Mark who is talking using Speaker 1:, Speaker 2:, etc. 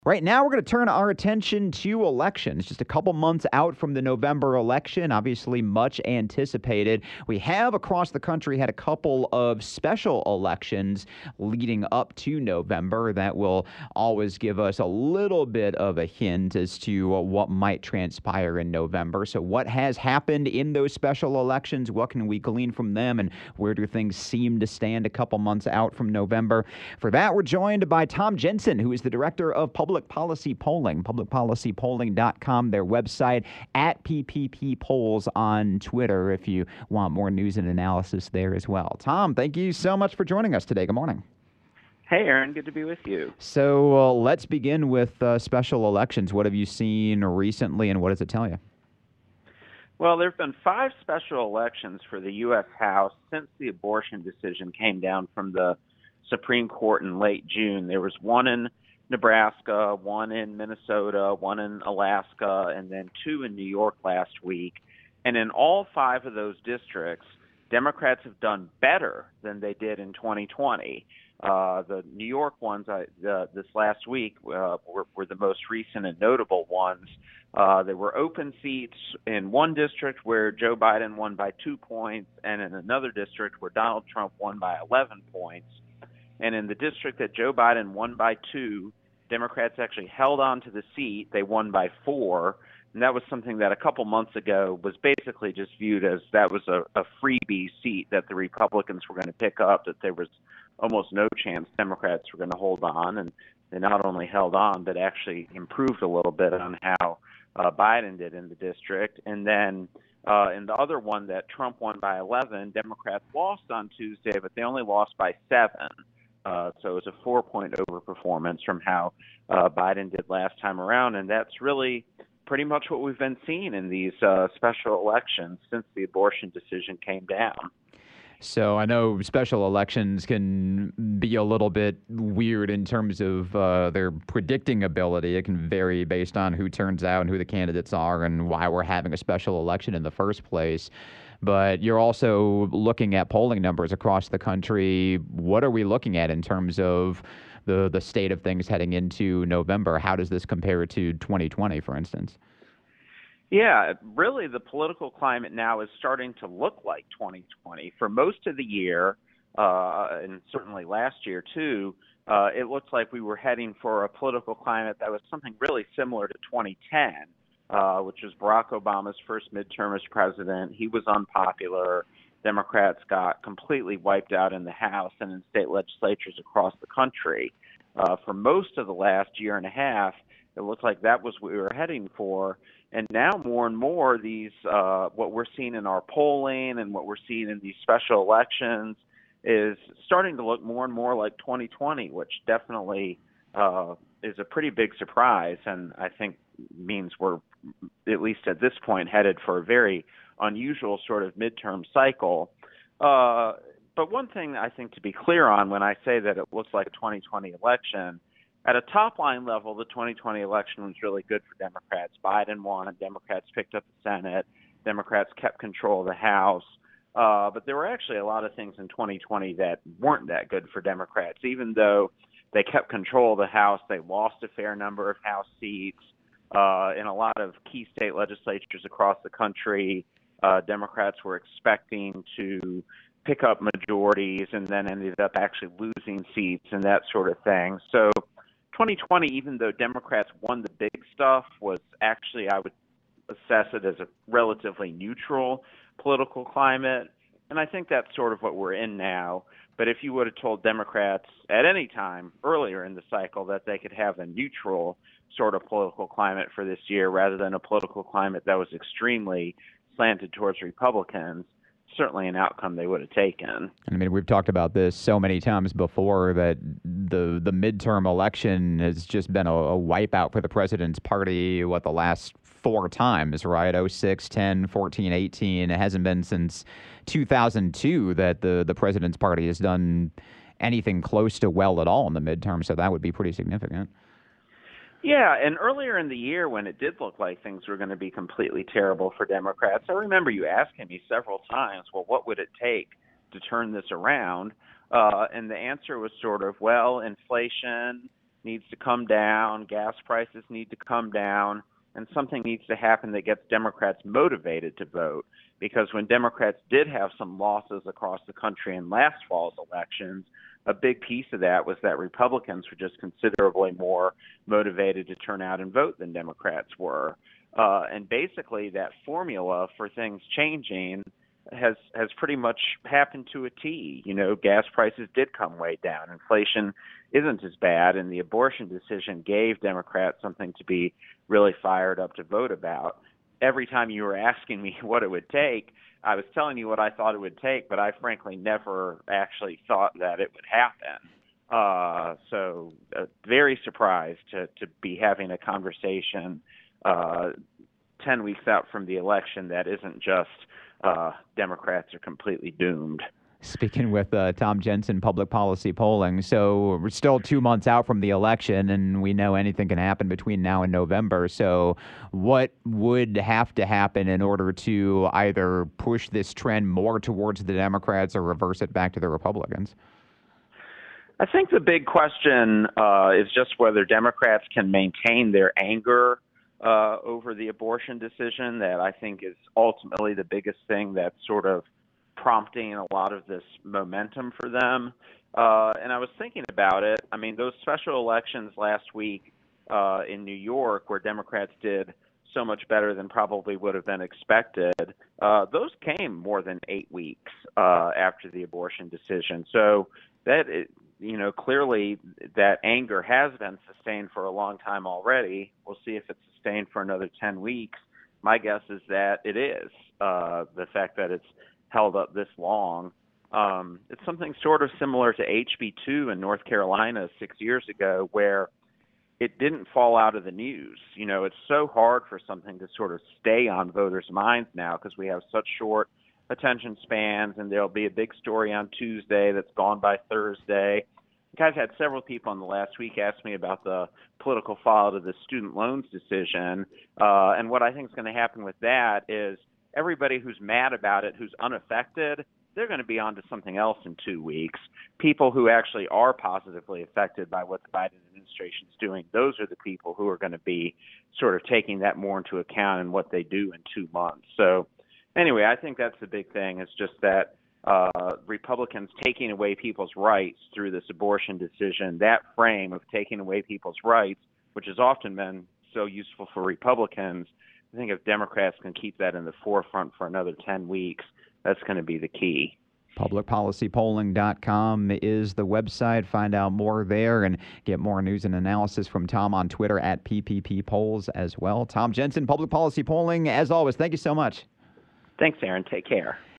Speaker 1: Right now, we're going to turn our attention to elections. Just a couple months out from the November election, obviously much anticipated. We have across the country had a couple of special elections leading up to November that will always give us a little bit of a hint as to what might transpire in November. So, what has happened in those special elections? What can we glean from them? And where do things seem to stand a couple months out from November? For that, we're joined by Tom Jensen, who is the director of Public Policy Polling, publicpolicypolling.com, their website, at PPP Polls on Twitter, if you want more news and analysis there as well. Tom, thank you so much for joining us today. Good morning.
Speaker 2: Hey, Aaron, good to be with you.
Speaker 1: So let's begin with special elections. What have you seen recently, and what does it tell you?
Speaker 2: Well, there have been 5 special elections for the U.S. House since the abortion decision came down from the Supreme Court in late June. There was one in Nebraska, one in Minnesota, one in Alaska, and then 2 in New York last week. And in all 5 of those districts, Democrats have done better than they did in 2020. The New York ones this last week were the most recent and notable ones. There were open seats in one district where Joe Biden won by 2 points, and in another district where Donald Trump won by 11 points. And in the district that Joe Biden won by 2, Democrats actually held on to the seat. They won by 4. And that was something that a couple months ago was basically just viewed as that was a freebie seat that the Republicans were going to pick up, that there was almost no chance Democrats were going to hold on. And they not only held on, but actually improved a little bit on how Biden did in the district. And then in the other one that Trump won by 11, Democrats lost on Tuesday, but they only lost by 7. So it was a 4-point overperformance from how Biden did last time around. And that's really pretty much what we've been seeing in these special elections since the abortion decision came down.
Speaker 1: So I know special elections can be a little bit weird in terms of their predicting ability. It can vary based on who turns out and who the candidates are and why we're having a special election in the first place. But you're also looking at polling numbers across the country. What are we looking at in terms of the state of things heading into November? How does this compare to 2020, for instance?
Speaker 2: Yeah, really the political climate now is starting to look like 2020. For most of the year, and certainly last year too, it looked like we were heading for a political climate that was something really similar to 2010. Which was Barack Obama's first midterm as president. He was unpopular. Democrats got completely wiped out in the House and in state legislatures across the country. For most of the last year and a half, it looked like that was what we were heading for. And now more and more, these what we're seeing in our polling and what we're seeing in these special elections is starting to look more and more like 2020, which definitely is a pretty big surprise, and I think means we're, at least at this point, headed for a very unusual sort of midterm cycle. But one thing I think to be clear on when I say that it looks like a 2020 election, at a top-line level, the 2020 election was really good for Democrats. Biden won, Democrats picked up the Senate, Democrats kept control of the House. But there were actually a lot of things in 2020 that weren't that good for Democrats. Even though they kept control of the House, they lost a fair number of House seats. In a lot of key state legislatures across the country, Democrats were expecting to pick up majorities and then ended up actually losing seats and that sort of thing. So 2020, even though Democrats won the big stuff, was actually, I would assess it as a relatively neutral political climate. And I think that's sort of what we're in now. But if you would have told Democrats at any time earlier in the cycle that they could have a neutral sort of political climate for this year rather than a political climate that was extremely slanted towards Republicans, certainly an outcome they would have taken.
Speaker 1: I mean, we've talked about this so many times before that the midterm election has just been a wipeout for the president's party, the last 4 times, right? 06, 10, 14, 18. It hasn't been since 2002 that the president's party has done anything close to well at all in the midterm, so that would be pretty significant.
Speaker 2: Yeah, and earlier in the year when it did look like things were going to be completely terrible for Democrats, I remember you asking me several times, well, what would it take to turn this around? And the answer was sort of, well, inflation, needs to come down, gas prices need to come down, and something needs to happen that gets Democrats motivated to vote. Because when Democrats did have some losses across the country in last fall's elections, a big piece of that was that Republicans were just considerably more motivated to turn out and vote than Democrats were. And basically, that formula for things changing has pretty much happened to a T. You know, gas prices did come way down. Inflation isn't as bad, and the abortion decision gave Democrats something to be really fired up to vote about. Every time you were asking me what it would take, I was telling you what I thought it would take, but I frankly never actually thought that it would happen. So very surprised to be having a conversation 10 weeks out from the election that isn't just Democrats are completely doomed.
Speaker 1: Speaking with Tom Jensen, Public Policy Polling. So we're still 2 months out from the election, and we know anything can happen between now and November. So what would have to happen in order to either push this trend more towards the Democrats or reverse it back to the Republicans?
Speaker 2: I think the big question is just whether Democrats can maintain their anger over the abortion decision. That I think is ultimately the biggest thing that's sort of prompting a lot of this momentum for them. And I was thinking about it. I mean, those special elections last week in New York, where Democrats did so much better than probably would have been expected, those came more than 8 weeks after the abortion decision. So that, clearly that anger has been sustained for a long time already. We'll see if it's sustained for another 10 weeks. My guess is that it is. The fact that it's held up this long. It's something sort of similar to HB2 in North Carolina 6 years ago, where it didn't fall out of the news. You know, it's so hard for something to sort of stay on voters' minds now because we have such short attention spans, and there'll be a big story on Tuesday that's gone by Thursday. I've had several people in the last week ask me about the political fallout of the student loans decision, and what I think is going to happen with that is everybody who's mad about it, who's unaffected, they're going to be on to something else in 2 weeks. People who actually are positively affected by what the Biden administration is doing, those are the people who are going to be sort of taking that more into account in what they do in 2 months. So anyway, I think that's the big thing. It's just that Republicans taking away people's rights through this abortion decision, that frame of taking away people's rights, which has often been so useful for Republicans, I think if Democrats can keep that in the forefront for another 10 weeks, that's going to be the key.
Speaker 1: PublicPolicyPolling.com is the website. Find out more there and get more news and analysis from Tom on Twitter at PPP Polls as well. Tom Jensen, Public Policy Polling, as always, thank you so much.
Speaker 2: Thanks, Aaron. Take care.